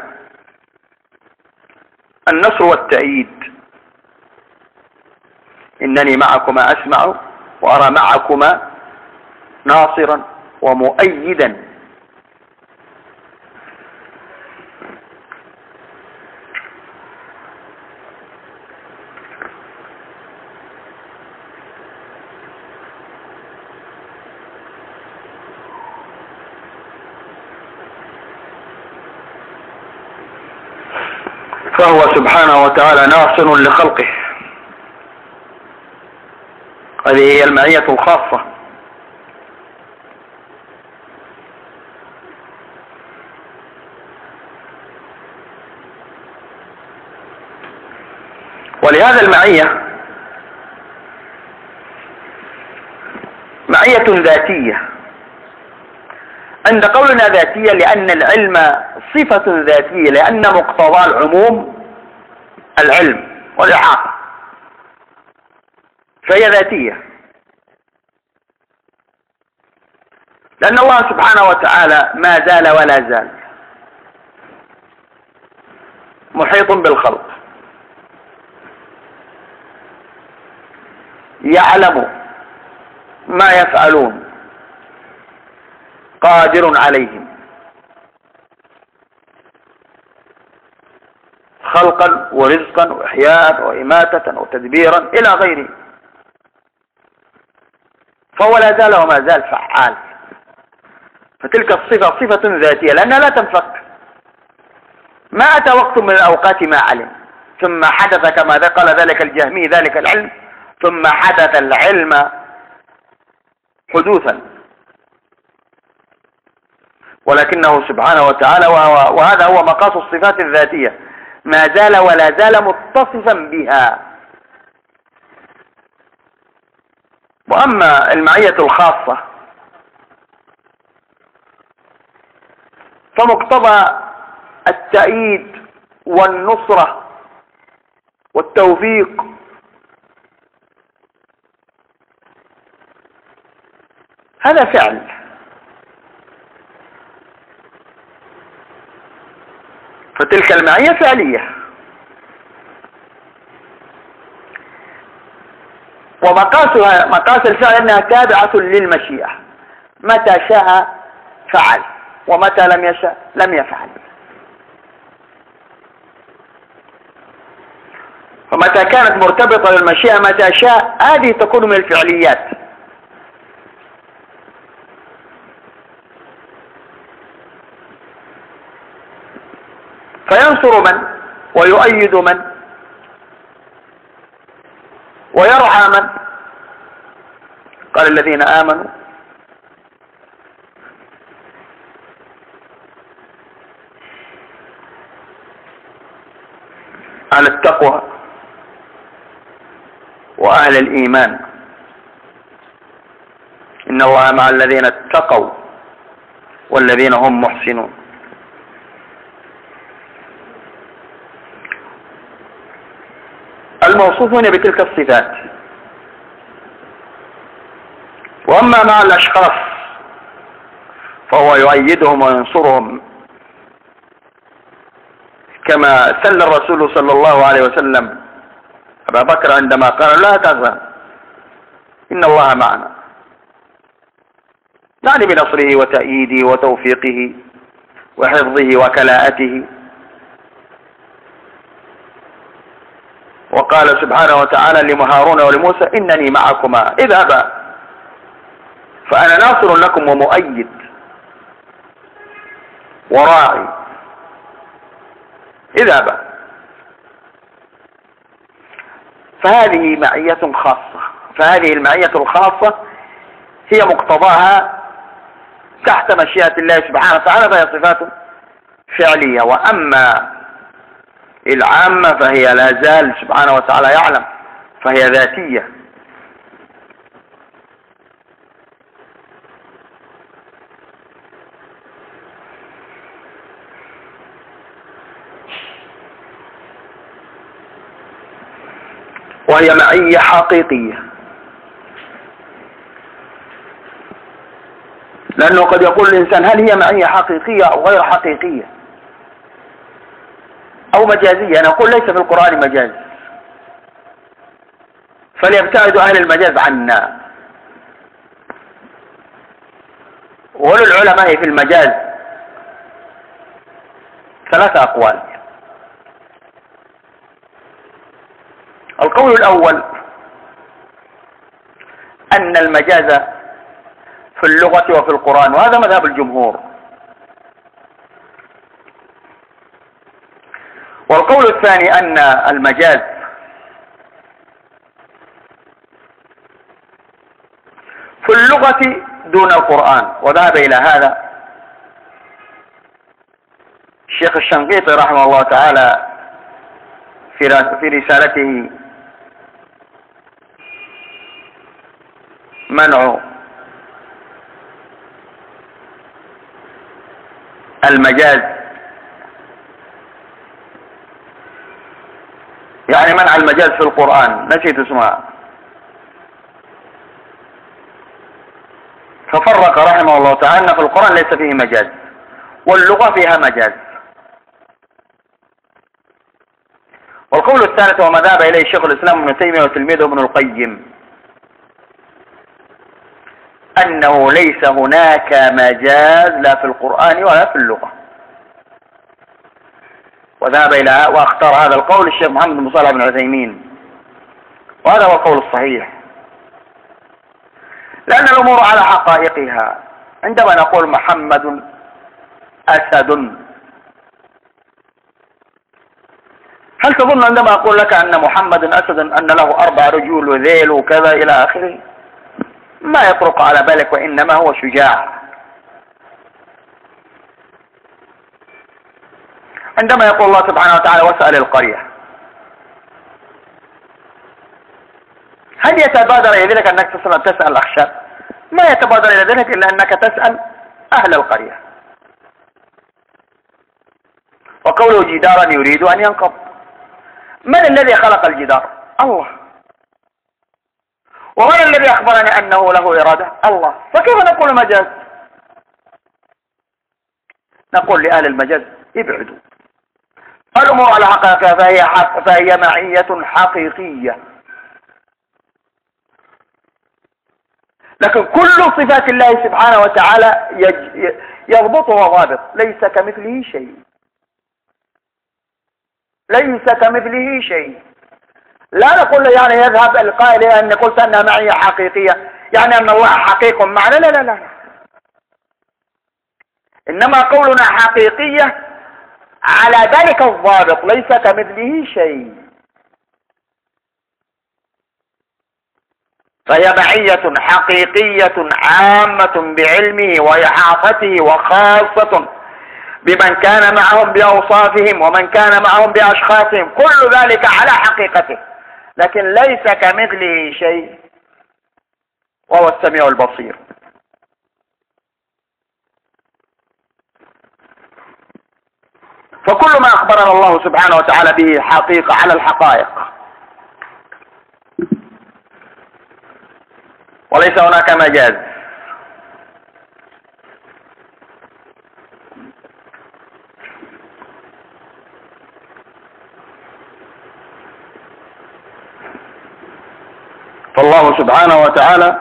النصر والتأييد. إنني معكما أسمع وأرى، معكما ناصرا ومؤيدا. فهو سبحانه وتعالى ناصر لخلقه. هذه هي المعية الخاصة. ولهذا المعية معية ذاتية. عند قولنا ذاتية لأن العلم صفة ذاتية، لأن مقتضى العموم العلم والإحاطة، فهي ذاتية. لأن الله سبحانه وتعالى ما زال ولا زال محيط بالخلق، يعلم ما يفعلون، قادر عليهم خلقا ورزقا وإحياء وإماتة وتدبيرا إلى غيره. فهو لا زال وما زال فعال. فتلك الصفة صفة ذاتية لأنها لا تنفك. ما أتى وقت من الأوقات ما علم، ثم حدث كما قال ذلك الجهمي ذلك العلم، ثم حدث العلم حدوثا، ولكنه سبحانه وتعالى وهذا هو مقاس الصفات الذاتية، ما زال ولا زال متصفا بها. وأما المعية الخاصة فمقتضى التأييد والنصرة والتوفيق هذا فعل، فتلك المعية فعلية. ومقاسها مقاس الفعل أنها تابعة للمشيئة، متى شاء فعل ومتى لم يشاء لم يفعل. فمتى كانت مرتبطة بالمشيئة متى شاء هذه تكون من الفعليات. فينصر من ويؤيد من ويرعى من. قال الذين آمنوا على التقوى وأهل الإيمان إن الله مع الذين اتقوا والذين هم محسنون. الموصوفون بتلك الصفات. وأما مع الأشخاص فهو يؤيدهم وينصرهم، كما سل الرسول صلى الله عليه وسلم أبا بكر عندما قال لا تحزن إن الله معنا، يعني بنصره وتأييده وتوفيقه وحفظه وكلاءته. وقال سبحانه وتعالى لهارون ولموسى إنني معكما اذهبا فأنا ناصر لكم ومؤيد وراعي، اذهبا. فهذه معية خاصة. فهذه المعية الخاصة هي مقتضاها تحت مشيئة الله سبحانه وتعالى، فهي صفات فعلية. وأما العامة فهي لا زال سبحانه وتعالى يعلم، فهي ذاتية. وهي معية حقيقية، لأنه قد يقول الإنسان هل هي معية حقيقية أو غير حقيقية أو مجازية؟ أنا أقول ليس في القرآن مجاز، فليبتعد أهل المجاز عنا. وللعلماء في المجاز ثلاثة أقوال. القول الأول أن المجاز في اللغة وفي القرآن، وهذا مذهب الجمهور. والقول الثاني أن المجاز في اللغة دون القرآن، وذهب إلى هذا الشيخ الشنقيطي رحمه الله تعالى في رسالته منع المجاز، يعني منع المجاز في القرآن، نسيت اسمها، ففرق رحمه الله تعالى أن في القرآن ليس فيه مجاز واللغة فيها مجاز. والقول الثالث وما ذهب إليه شيخ الإسلام ابن تيمية وتلميذه ابن القيم أنه ليس هناك مجاز لا في القرآن ولا في اللغة، وذهب إلى واختار هذا القول الشيخ محمد بن صالح بن عثيمين، وهذا هو القول الصحيح، لأن الأمور على حقائقها. عندما نقول محمد أسد، هل تظن عندما أقول لك أن محمد أسد أن له أربع رجول وذيل وكذا إلى آخره؟ ما يطرق على بالك، وإنما هو شجاع. عندما يقول الله سبحانه وتعالى واسأل القرية، هل يتبادر إلى ذلك أنك تسأل الأخشاب؟ ما يتبادر إلى ذلك إلا أنك تسأل أهل القرية. وقوله جدارا يريد أن ينقض، من الذي خلق الجدار؟ الله. ومن الذي أخبرني أنه له إرادة؟ الله. فكيف نقول مجاز؟ نقول لأهل المجاز ابعدوا، الأمور على حقيقة فهي, حق فهي معية حقيقية، لكن كل صفات الله سبحانه وتعالى يضبطها ضابط، ليس كمثله شيء، ليس كمثله شيء. لا نقول يعني يذهب القائل أن قلت أنها معية حقيقية يعني أن الله حقيق معنا، لا لا لا، إنما قولنا حقيقية على ذلك الضابط، ليس كمثله شيء، فهي معية حقيقية عامة بعلمه وإحاطته، وخاصة بمن كان معهم بأوصافهم ومن كان معهم بأشخاصهم، كل ذلك على حقيقته، لكن ليس كمثله شيء، وهو السميع البصير. فكل ما أخبرنا الله سبحانه وتعالى به حقيقة على الحقائق، وليس هناك مجاز. فالله سبحانه وتعالى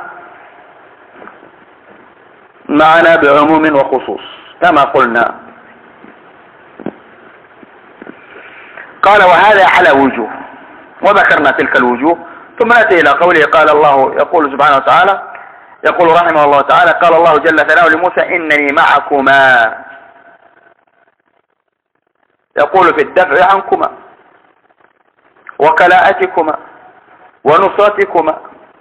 معنا بعموم وخصوص كما قلنا. قال وهذا على وجوه، وذكرنا تلك الوجوه، ثم نأتي إلى قوله قال الله، يقول سبحانه وتعالى، يقول رحمه الله تعالى قال الله جل ثناؤه لموسى إنني معكما، يقول في الدفع عنكما وكلاءتكما ونصرتكما،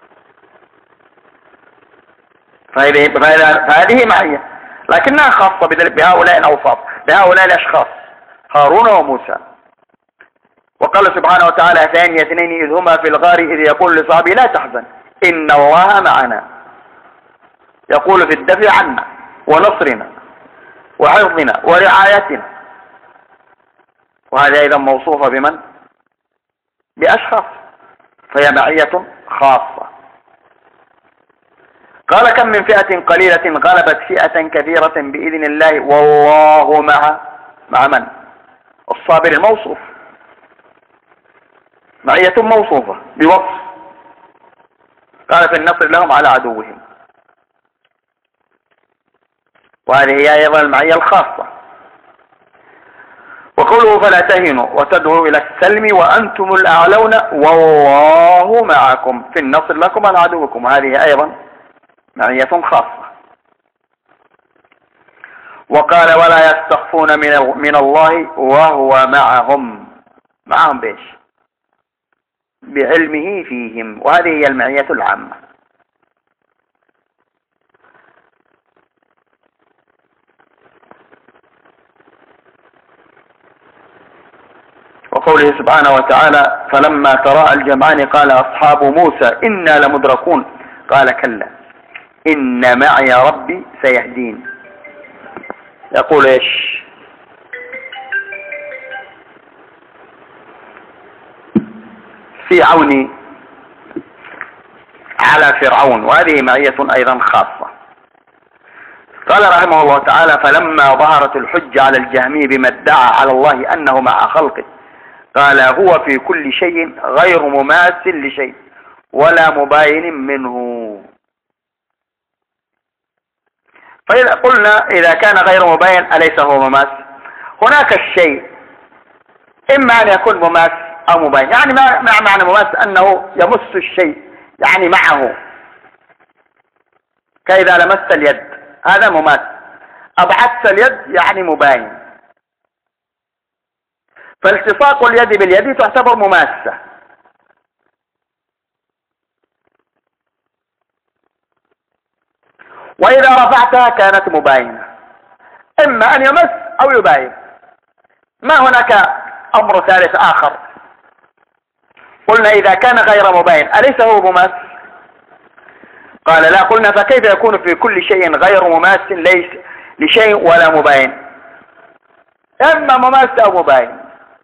فهذه معية لكنها خاصة بهؤلاء الأوصاف، بهؤلاء الأشخاص هارون وموسى. وقال سبحانه وتعالى ثاني اثنين إذ هما في الغار إذ يقول لصاحبه لا تحزن إن الله معنا، يقول في الدفع عنا ونصرنا وحفظنا ورعايتنا، وهذه أيضا موصوفة بمن؟ بأشخاص، فهي معية خاصة. قال كم من فئة قليلة غلبت فئة كثيرة بإذن الله والله مع مع من؟ الصابر الموصوف، معية موصوفة بوصف. قال في النصر لهم على عدوهم. وهذه هي أيضا المعية الخاصة. وقوله فلا تهنوا وتدعوا إلى السلم وأنتم الأعلون والله معكم في النصر لكم على عدوكم، وهذه أيضا معية خاصة. وقال ولا يستخفون من من الله وهو معهم، معهم بإيش؟ بعلمه فيهم، وهذه هي المعية العامة. وقوله سبحانه وتعالى فلما تراءى الجمعان قال أصحاب موسى إنا لمدركون قال كلا إن معي ربي سيهدين. يقول إيش؟ في عوني على فرعون، وهذه معية أيضا خاصة. قال رحمه الله تعالى فلما ظهرت الحجة على الجهمي بما ادعى على الله أنه مع خلقه قال هو في كل شيء غير مماثل لشيء ولا مباين منه. فإذا قلنا إذا كان غير مباين أليس هو مماثل؟ هناك الشيء إما أن يكون مماثل أو مباين، يعني ما معنى مماثل أنه يمس الشيء يعني معه، كإذا لمست اليد هذا مماثل، أبعدت اليد يعني مباين. فالتصاق اليد باليد تعتبر مماسة. وإذا رفعتها كانت مباينة، إما أن يمس أو يباين، ما هناك أمر ثالث آخر. قلنا إذا كان غير مباين أليس هو مماثل؟ قال لا. قلنا فكيف يكون في كل شيء غير مماثل ليس لشيء ولا مباين؟ إما مماثل أو مباين.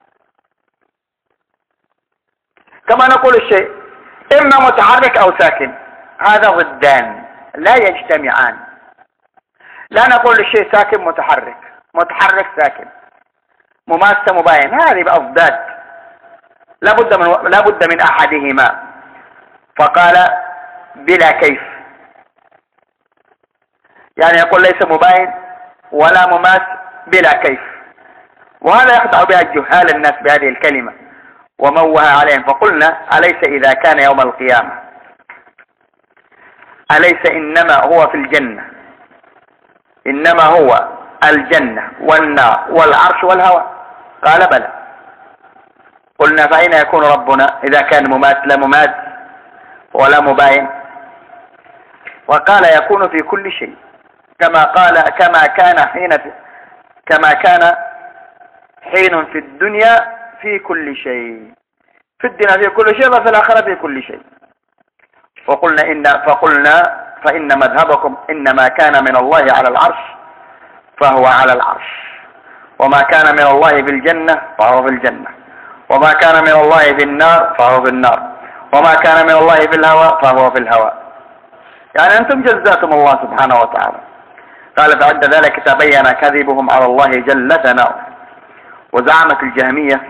كما نقول الشيء إما متحرك أو ساكن، هذا ضدان لا يجتمعان. لا نقول الشيء ساكن متحرك، متحرك ساكن، مماثل مباين، هذه بأضداد لا بد من لا بد من أحدهما. فقال بلا كيف، يعني يقول ليس مباين ولا مماثل بلا كيف، وهذا يخدع بها الجهال الناس بهذه الكلمة وموه عليهم. فقلنا أليس إذا كان يوم القيامة أليس إنما هو في الجنة، إنما هو الجنة والنار والعرش والهواء؟ قال بلى. قلنا فأين يكون ربنا إذا كان مماثل لا مماثل ولا مباين؟ وقال يكون في كل شيء كما قال كما كان حين في كما كان حين في الدنيا في كل شيء، في الدنيا في كل شيء وفي الآخرة في كل شيء. وقلنا إن فقلنا فإن مذهبكم إنما كان من الله على العرش فهو على العرش، وما كان من الله في الجنة فهو في الجنة، وما كان من الله في النار فهو في النار، وما كان من الله في الهواء فهو في الهواء. يعني أنتم جزاكم الله سبحانه وتعالى. قال بعد ذلك تبين كذبهم على الله جل ثناؤه. وزعمت الجهمية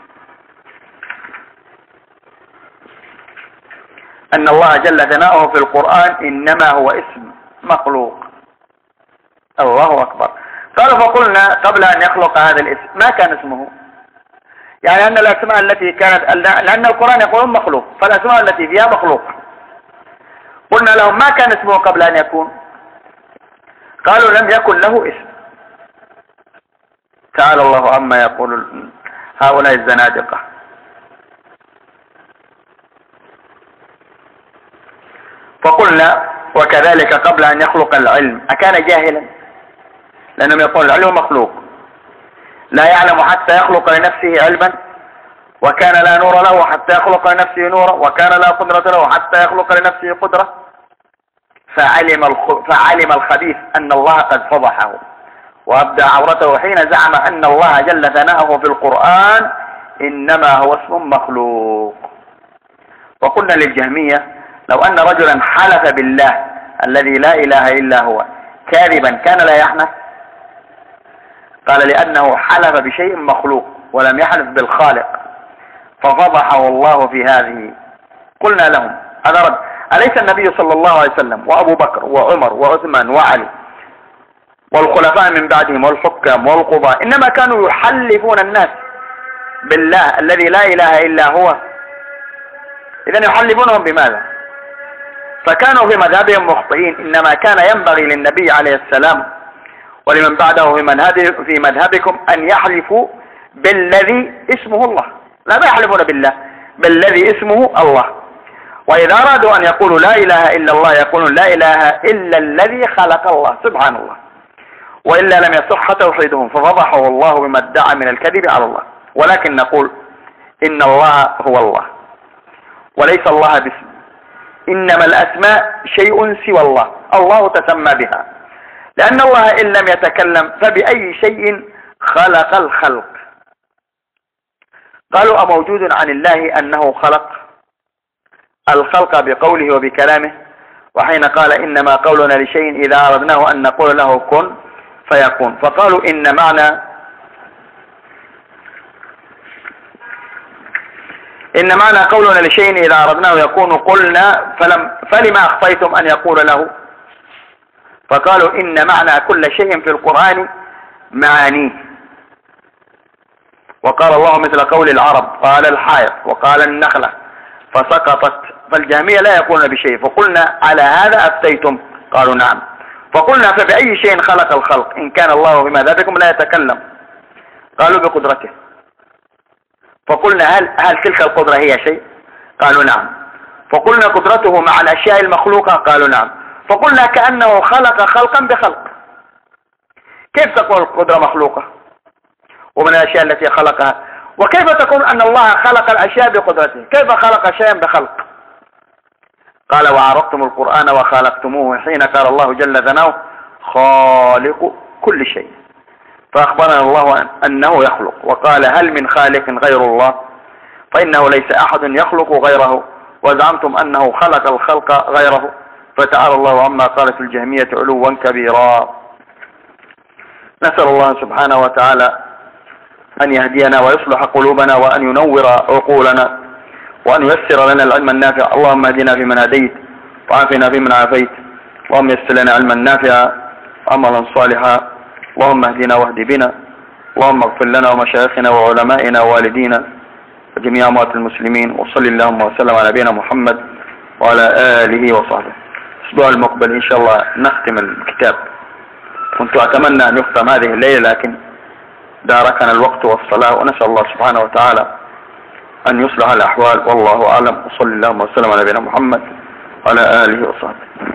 أن الله جل ثناؤه في القرآن إنما هو اسم مخلوق. الله أكبر. قال فقلنا قبل أن يخلق هذا الاسم ما كان اسمه، يعني أن الأسماء التي كانت، لأن القرآن يقول مخلوق، فالأسماء التي فيها مخلوق. قلنا لهم ما كان اسمه قبل أن يكون؟ قالوا لم يكن له اسم. تعالى الله عما يقول هؤلاء الزنادقة. فقلنا وكذلك قبل أن يخلق العلم أكان جاهلا؟ لأنهم يقول العلم مخلوق، لا يعلم حتى يخلق لنفسه علما، وكان لا نور له حتى يخلق لنفسه نورا، وكان لا قدرة له حتى يخلق لنفسه قدرة. فعلم فعلم الخبيث أن الله قد فضحه وأبدى عورته حين زعم أن الله جل ثناؤه في القرآن إنما هو اسم مخلوق. وقلنا للجهمية لو أن رجلا حلف بالله الذي لا إله إلا هو كاذبا كان لا يحنث؟ قال لأنه حلف بشيء مخلوق ولم يحلف بالخالق ففضحه الله في هذه. قلنا لهم هذا رد. أليس النبي صلى الله عليه وسلم وأبو بكر وعمر وعثمان وعلي والخلفاء من بعدهم والحكام والقضاة إنما كانوا يحلفون الناس بالله الذي لا إله إلا هو. إذن يحلفونهم بماذا؟ فكانوا في مذهبهم مخطئين. إنما كان ينبغي للنبي عليه السلام ولمن بعده في مذهبكم أن يحلفوا بالذي اسمه الله، لا ما يحلفون بالله، بالذي اسمه الله. وإذا أرادوا أن يقولوا لا إله إلا الله يقولون لا إله إلا الذي خلق الله سبحان الله، وإلا لم يصح توحيدهم ففضحه الله بما ادعى من الكذب على الله. ولكن نقول إن الله هو الله وليس الله باسم، إنما الأسماء شيء سوى الله، الله تسمى بها، لأن الله إن لم يتكلم فبأي شيء خلق الخلق؟ قالوا أموجود عن الله أنه خلق الخلق بقوله وبكلامه، وحين قال إنما قولنا لشيء إذا أردناه أن نقول له كن فيكون، فقالوا إن معنى إن معنى قولنا لشيء إذا أردناه يكون قلنا فلم فلما أخفيتم أن يقول له؟ فقالوا إن معنى كل شيء في القرآن معانيه. وقال الله مثل قول العرب قال الحائط وقال النخلة فسقطت، فالجهمية لا يقولون بشيء، فقلنا على هذا أفتيتم؟ قالوا نعم. فقلنا فبأي شيء خلق الخلق إن كان الله بمذهبكم لا يتكلم؟ قالوا بقدرته. فقلنا هل, هل تلك القدرة هي شيء؟ قالوا نعم. فقلنا قدرته مع الأشياء المخلوقة؟ قالوا نعم. فقلنا كأنه خلق خلقا بخلق. كيف تكون القدرة مخلوقة ومن الأشياء التي خلقها؟ وكيف تكون أن الله خلق الأشياء بقدرته؟ كيف خلق شيئا بخلق؟ قال وعرضتم القرآن وخالقتموه حين قال الله جل ثناؤه خالق كل شيء، فأخبرنا الله أنه يخلق، وقال هل من خالق غير الله؟ فإنه ليس أحد يخلق غيره، وزعمتم أنه خلق الخلق غيره، فتعالى الله عما قالت الجهمية علوا كبيرا. نسأل الله سبحانه وتعالى أن يهدينا ويصلح قلوبنا وأن ينور عقولنا وأن ييسر لنا العلم النافع. اللهم اهدنا فيمن هديت وعافنا فيمن عافيت، اللهم يسر لنا علما نافعا وعملا صالحا، اللهم اهدنا واهد بنا، اللهم اغفر لنا ومشايخنا وعلمائنا ووالدينا وجميع أموات المسلمين، وصل اللهم وسلم على نبينا محمد وعلى آله وصحبه. الأسبوع المقبل إن شاء الله نختم الكتاب. كنت أتمنى أن يختم هذه الليلة لكن داركنا الوقت والصلاة، ونسأل الله سبحانه وتعالى أن يصلح الأحوال، والله أعلم. وصل اللهم وسلم على نبينا محمد وعلى آله وصحبه.